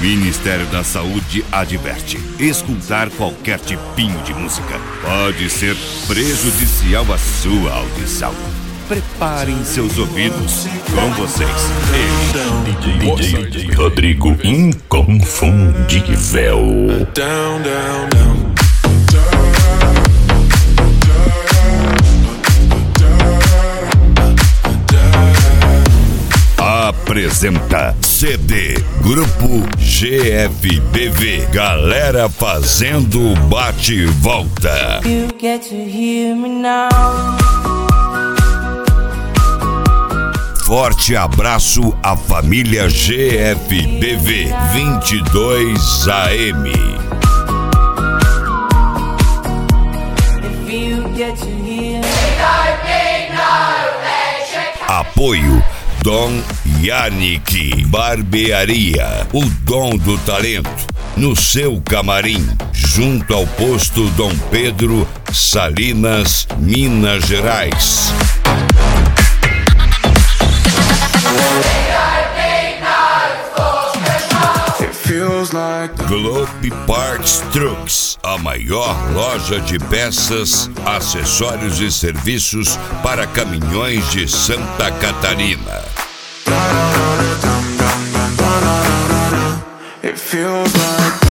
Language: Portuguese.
Ministério da Saúde adverte: escutar qualquer tipinho de música pode ser prejudicial à sua audição. Preparem seus ouvidos. Com vocês, DJ Rodrigo Inconfundível. Apresenta CD Grupo GFBV. Galera fazendo bate e volta. You get to hear me now. Forte abraço à família GFBV 22 AM. If you get to hear me. Apoio Dom Yannick Barbearia, o dom do talento, no seu camarim, junto ao posto Dom Pedro, Salinas, Minas Gerais. Globe Parts Trucks, a maior loja de peças, acessórios e serviços para caminhões de Santa Catarina. It feels like